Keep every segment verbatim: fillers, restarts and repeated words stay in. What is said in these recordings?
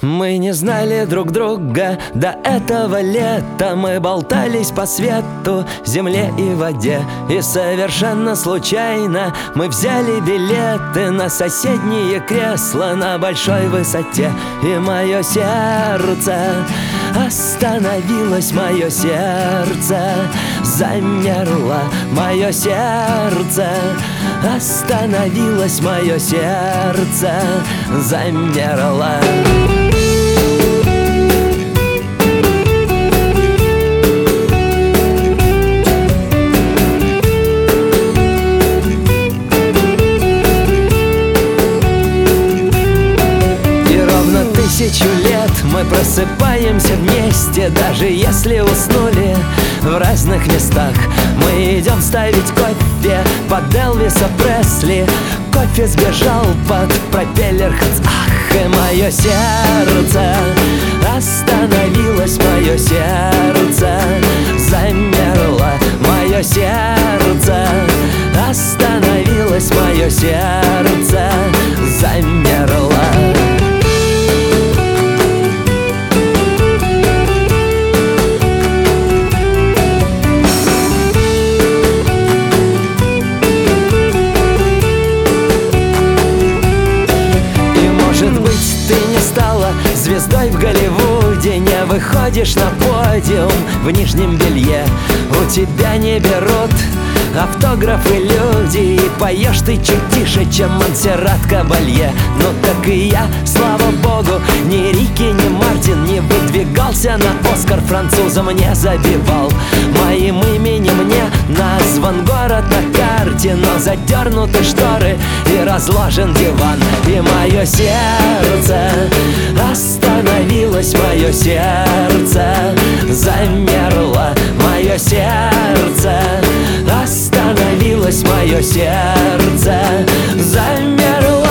Мы не знали друг друга до этого лета. Мы болтались по свету, земле и воде. И совершенно случайно мы взяли билеты на соседние кресла на большой высоте. И мое сердце остановилось, мое сердце замерло, мое сердце остановилось, мое сердце замерло. Тысячу лет мы просыпаемся вместе, даже если уснули в разных местах. Мы идем ставить кофе под Элвиса Пресли. Кофе сбежал под пропеллер Ханс. Ах, и мое сердце остановилось, мое сердце замерло, мое сердце остановилось, мое сердце замерло. Звездой в Голливуде, не выходишь на подиум в нижнем белье. У тебя не берут автографы люди, и поешь ты чуть тише, чем Монсеррат Кабалье. Ну так и я, слава богу, ни Рики, ни Мартин не выдвигался на Оскар, французом не забивал. Моим именем не назван город на карте, но задернуты шторы и разложен диван. И мое сердце остановилось, мое сердце замерло, мое сердце остановилось, мое сердце замерло.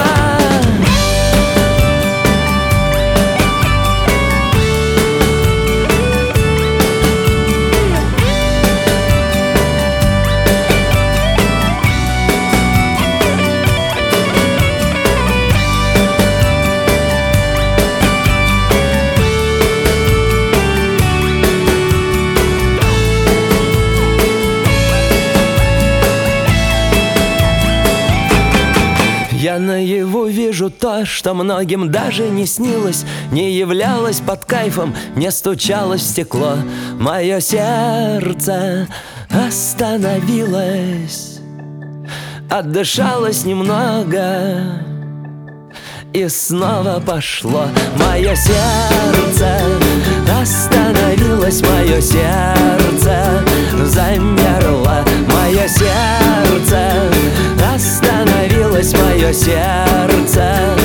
Я наяву вижу то, что многим даже не снилось, не являлось под кайфом, не стучалось в стекло. Мое сердце остановилось, отдышалось немного и снова пошло. Мое сердце остановилось, мое сердце замерло, мое сердце остановилось, мое сердце